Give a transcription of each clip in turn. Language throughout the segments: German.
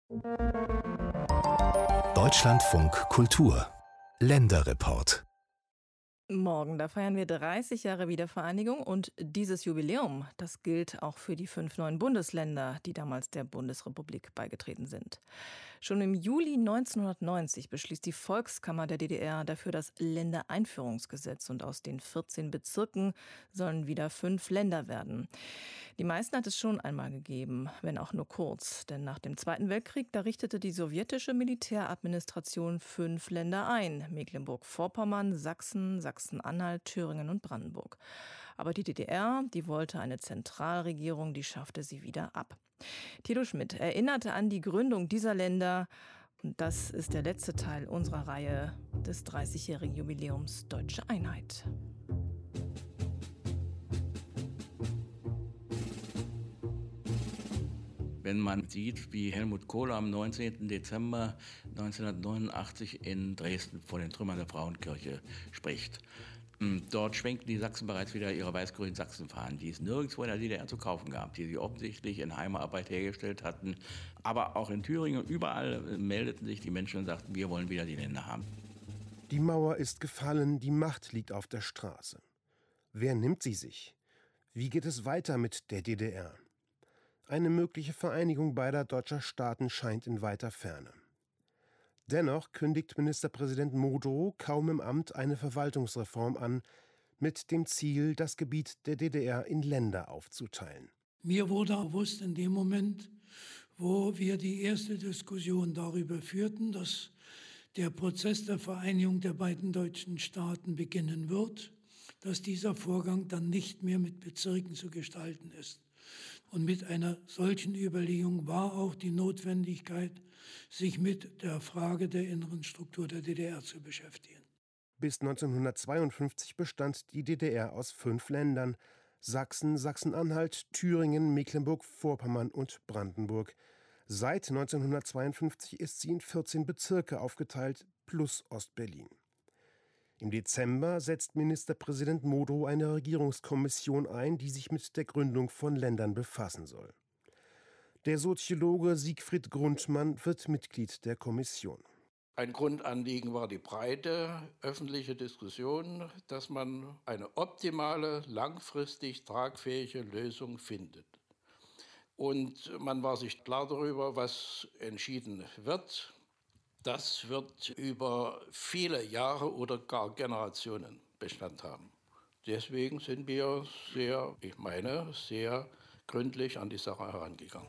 Deutschlandfunk Kultur Länderreport. Morgen, da feiern wir 30 Jahre Wiedervereinigung und dieses Jubiläum, das gilt auch für die 5 neuen Bundesländer, die damals der Bundesrepublik beigetreten sind. Schon im Juli 1990 beschließt die Volkskammer der DDR dafür das Ländereinführungsgesetz und aus den 14 Bezirken sollen wieder 5 Länder werden. Die meisten hat es schon einmal gegeben, wenn auch nur kurz, denn nach dem Zweiten Weltkrieg, da richtete die sowjetische Militäradministration 5 Länder ein: Mecklenburg-Vorpommern, Sachsen, Sachsen-Anhalt, Thüringen und Brandenburg. Aber die DDR, die wollte eine Zentralregierung, die schaffte sie wieder ab. Thilo Schmidt erinnerte an die Gründung dieser Länder. Und das ist der letzte Teil unserer Reihe des 30-jährigen Jubiläums Deutsche Einheit. Wenn man sieht, wie Helmut Kohl am 19. Dezember 1989 in Dresden vor den Trümmern der Frauenkirche spricht. Dort schwenken die Sachsen bereits wieder ihre weiß-grünen Sachsenfahnen, die es nirgendwo in der DDR zu kaufen gab, die sie offensichtlich in Heimarbeit hergestellt hatten. Aber auch in Thüringen, überall meldeten sich die Menschen und sagten, wir wollen wieder die Länder haben. Die Mauer ist gefallen, die Macht liegt auf der Straße. Wer nimmt sie sich? Wie geht es weiter mit der DDR? Eine mögliche Vereinigung beider deutscher Staaten scheint in weiter Ferne. Dennoch kündigt Ministerpräsident Modrow kaum im Amt eine Verwaltungsreform an, mit dem Ziel, das Gebiet der DDR in Länder aufzuteilen. Mir wurde bewusst in dem Moment, wo wir die erste Diskussion darüber führten, dass der Prozess der Vereinigung der beiden deutschen Staaten beginnen wird, dass dieser Vorgang dann nicht mehr mit Bezirken zu gestalten ist. Und mit einer solchen Überlegung war auch die Notwendigkeit, sich mit der Frage der inneren Struktur der DDR zu beschäftigen. Bis 1952 bestand die DDR aus 5 Ländern: Sachsen, Sachsen-Anhalt, Thüringen, Mecklenburg-Vorpommern und Brandenburg. Seit 1952 ist sie in 14 Bezirke aufgeteilt, plus Ostberlin. Im Dezember setzt Ministerpräsident Modrow eine Regierungskommission ein, die sich mit der Gründung von Ländern befassen soll. Der Soziologe Siegfried Grundmann wird Mitglied der Kommission. Ein Grundanliegen war die breite öffentliche Diskussion, dass man eine optimale, langfristig tragfähige Lösung findet. Und man war sich klar darüber, was entschieden wird. Das wird über viele Jahre oder gar Generationen Bestand haben. Deswegen sind wir sehr gründlich an die Sache herangegangen.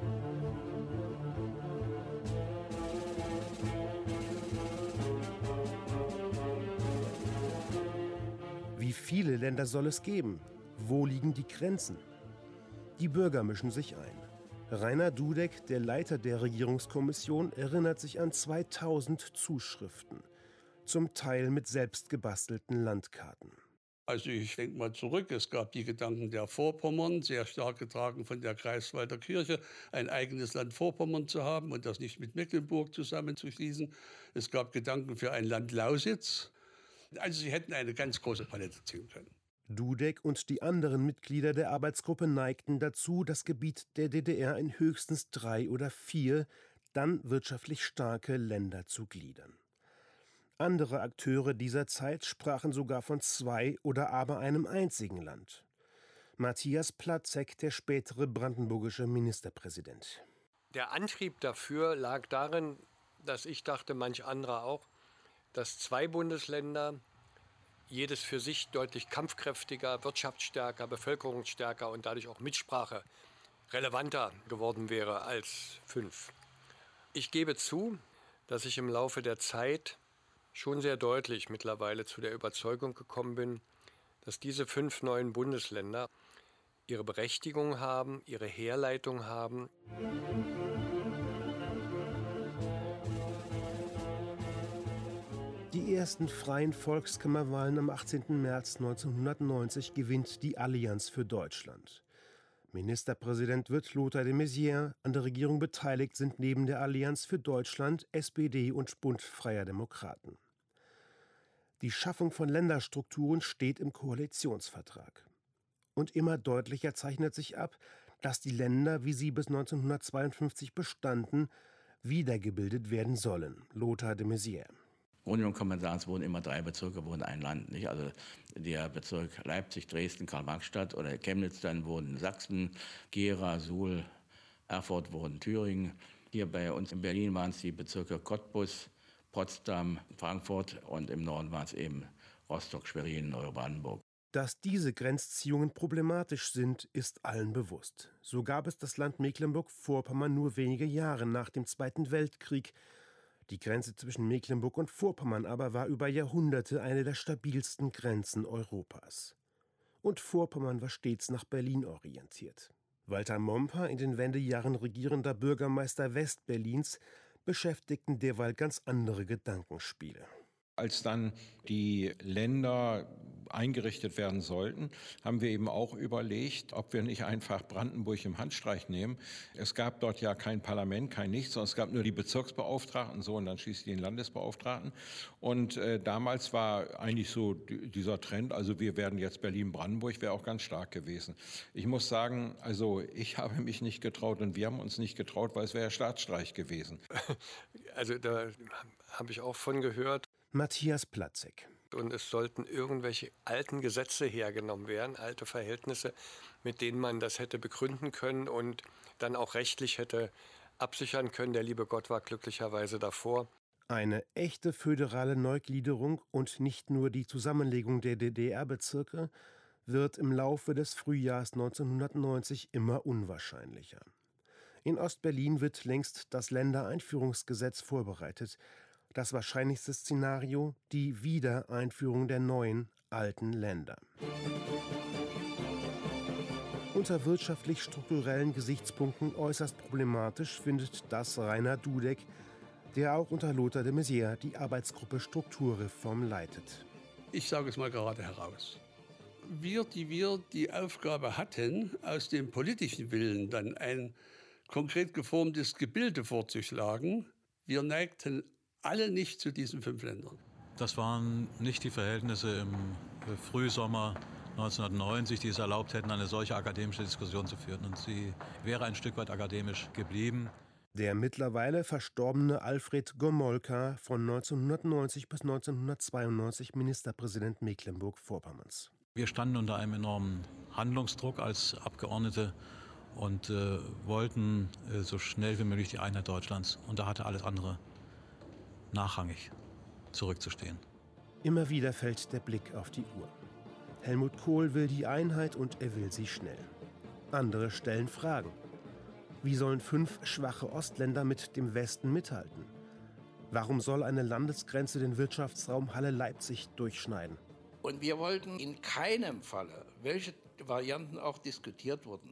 Wie viele Länder soll es geben? Wo liegen die Grenzen? Die Bürger mischen sich ein. Rainer Dudek, der Leiter der Regierungskommission, erinnert sich an 2000 Zuschriften, zum Teil mit selbst gebastelten Landkarten. Also ich denke mal zurück, es gab die Gedanken der Vorpommern, sehr stark getragen von der Greifswalder Kirche, ein eigenes Land Vorpommern zu haben und das nicht mit Mecklenburg zusammenzuschließen. Es gab Gedanken für ein Land Lausitz. Also sie hätten eine ganz große Palette ziehen können. Dudek und die anderen Mitglieder der Arbeitsgruppe neigten dazu, das Gebiet der DDR in höchstens 3 oder 4, dann wirtschaftlich starke Länder zu gliedern. Andere Akteure dieser Zeit sprachen sogar von 2 oder aber einem einzigen Land. Matthias Platzek, der spätere brandenburgische Ministerpräsident. Der Antrieb dafür lag darin, dass ich dachte, manch anderer auch, dass 2 Bundesländer, jedes für sich deutlich kampfkräftiger, wirtschaftsstärker, bevölkerungsstärker und dadurch auch Mitsprache relevanter geworden wäre als 5. Ich gebe zu, dass ich im Laufe der Zeit schon sehr deutlich mittlerweile zu der Überzeugung gekommen bin, dass diese 5 neuen Bundesländer ihre Berechtigung haben, ihre Herleitung haben. Die ersten freien Volkskammerwahlen am 18. März 1990 gewinnt die Allianz für Deutschland. Ministerpräsident wird Lothar de Maizière. An der Regierung beteiligt sind neben der Allianz für Deutschland SPD und Bund Freier Demokraten. Die Schaffung von Länderstrukturen steht im Koalitionsvertrag. Und immer deutlicher zeichnet sich ab, dass die Länder, wie sie bis 1952 bestanden, wiedergebildet werden sollen. Lothar de Maizière. Im Grunde genommen kann man sagen, es wurden immer 3 Bezirke, wurden ein Land. Nicht? Also der Bezirk Leipzig, Dresden, Karl-Marx-Stadt oder Chemnitz, dann wurden Sachsen, Gera, Suhl, Erfurt wurden Thüringen. Hier bei uns in Berlin waren es die Bezirke Cottbus, Potsdam, Frankfurt und im Norden waren es eben Rostock, Schwerin, Neubrandenburg. Dass diese Grenzziehungen problematisch sind, ist allen bewusst. So gab es das Land Mecklenburg-Vorpommern nur wenige Jahre nach dem Zweiten Weltkrieg. Die Grenze zwischen Mecklenburg und Vorpommern aber war über Jahrhunderte eine der stabilsten Grenzen Europas. Und Vorpommern war stets nach Berlin orientiert. Walter Momper, in den Wendejahren regierender Bürgermeister Westberlins, beschäftigten derweil ganz andere Gedankenspiele. Als dann die Länder eingerichtet werden sollten, haben wir eben auch überlegt, ob wir nicht einfach Brandenburg im Handstreich nehmen. Es gab dort ja kein Parlament, kein nichts, sondern es gab nur die Bezirksbeauftragten, so und dann schließlich den Landesbeauftragten. Und damals war eigentlich so dieser Trend, also wir werden jetzt Berlin-Brandenburg, wäre auch ganz stark gewesen. Ich muss sagen, also ich habe mich nicht getraut und wir haben uns nicht getraut, weil es wäre ja Staatsstreich gewesen. Also da habe ich auch von gehört. Matthias Platzek. Und es sollten irgendwelche alten Gesetze hergenommen werden, alte Verhältnisse, mit denen man das hätte begründen können und dann auch rechtlich hätte absichern können. Der liebe Gott war glücklicherweise davor. Eine echte föderale Neugliederung und nicht nur die Zusammenlegung der DDR-Bezirke wird im Laufe des Frühjahrs 1990 immer unwahrscheinlicher. In Ostberlin wird längst das Ländereinführungsgesetz vorbereitet. Das wahrscheinlichste Szenario, die Wiedereinführung der neuen, alten Länder. Unter wirtschaftlich-strukturellen Gesichtspunkten äußerst problematisch findet das Rainer Dudek, der auch unter Lothar de Maizière die Arbeitsgruppe Strukturreform leitet. Ich sage es mal gerade heraus. Wir die Aufgabe hatten, aus dem politischen Willen dann ein konkret geformtes Gebilde vorzuschlagen, wir neigten alle nicht zu diesen 5 Ländern. Das waren nicht die Verhältnisse im Frühsommer 1990, die es erlaubt hätten, eine solche akademische Diskussion zu führen. Und sie wäre ein Stück weit akademisch geblieben. Der mittlerweile verstorbene Alfred Gomolka, von 1990 bis 1992 Ministerpräsident Mecklenburg-Vorpommerns. Wir standen unter einem enormen Handlungsdruck als Abgeordnete und wollten so schnell wie möglich die Einheit Deutschlands. Und da hatte alles andere nachrangig zurückzustehen. Immer wieder fällt der Blick auf die Uhr. Helmut Kohl will die Einheit und er will sie schnell. Andere stellen Fragen. Wie sollen 5 schwache Ostländer mit dem Westen mithalten? Warum soll eine Landesgrenze den Wirtschaftsraum Halle-Leipzig durchschneiden? Und wir wollten in keinem Falle, welche Varianten auch diskutiert wurden,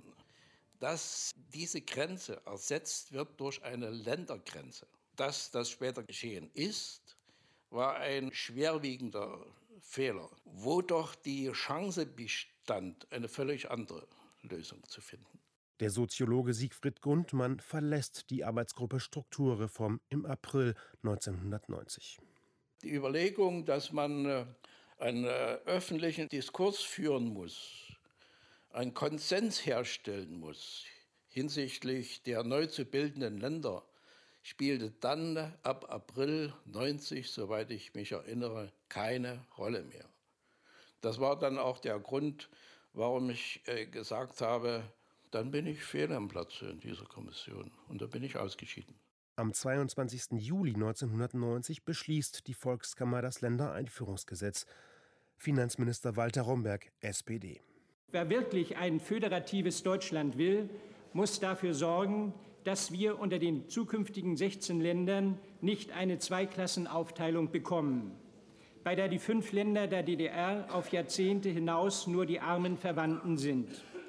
dass diese Grenze ersetzt wird durch eine Ländergrenze. Dass das später geschehen ist, war ein schwerwiegender Fehler, wo doch die Chance bestand, eine völlig andere Lösung zu finden. Der Soziologe Siegfried Grundmann verlässt die Arbeitsgruppe Strukturreform im April 1990. Die Überlegung, dass man einen öffentlichen Diskurs führen muss, einen Konsens herstellen muss hinsichtlich der neu zu bildenden Länder, spielte dann ab April 90, soweit ich mich erinnere, keine Rolle mehr. Das war dann auch der Grund, warum ich gesagt habe, dann bin ich fehl am Platze in dieser Kommission. Und da bin ich ausgeschieden. Am 22. Juli 1990 beschließt die Volkskammer das Ländereinführungsgesetz. Finanzminister Walter Romberg, SPD. Wer wirklich ein föderatives Deutschland will, muss dafür sorgen, dass wir unter den zukünftigen 16 Ländern nicht eine Zweiklassenaufteilung bekommen, bei der die 5 Länder der DDR auf Jahrzehnte hinaus nur die armen Verwandten sind.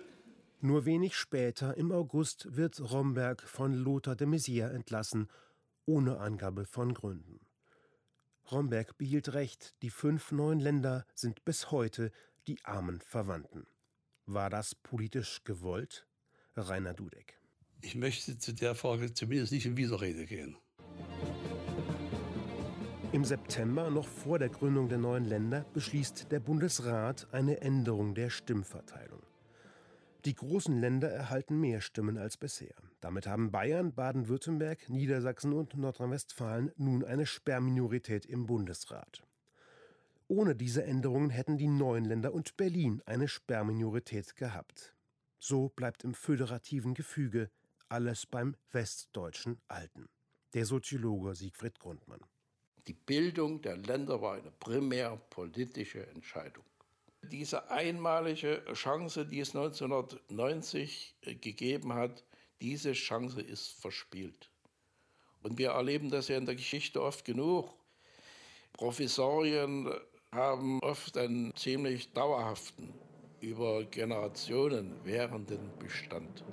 Nur wenig später, im August, wird Romberg von Lothar de Maizière entlassen, ohne Angabe von Gründen. Romberg behielt recht, die 5 neuen Länder sind bis heute die armen Verwandten. War das politisch gewollt? Rainer Dudek. Ich möchte zu der Frage zumindest nicht in Widerrede gehen. Im September, noch vor der Gründung der neuen Länder, beschließt der Bundesrat eine Änderung der Stimmverteilung. Die großen Länder erhalten mehr Stimmen als bisher. Damit haben Bayern, Baden-Württemberg, Niedersachsen und Nordrhein-Westfalen nun eine Sperrminorität im Bundesrat. Ohne diese Änderungen hätten die neuen Länder und Berlin eine Sperrminorität gehabt. So bleibt im föderativen Gefüge alles beim westdeutschen Alten. Der Soziologe Siegfried Grundmann. Die Bildung der Länder war eine primär politische Entscheidung. Diese einmalige Chance, die es 1990 gegeben hat, diese Chance ist verspielt. Und wir erleben das ja in der Geschichte oft genug. Provisorien haben oft einen ziemlich dauerhaften, über Generationen währenden Bestand.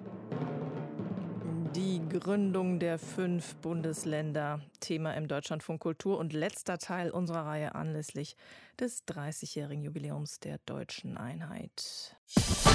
Die Gründung der 5 Bundesländer, Thema im Deutschlandfunk Kultur und letzter Teil unserer Reihe anlässlich des 30-jährigen Jubiläums der deutschen Einheit.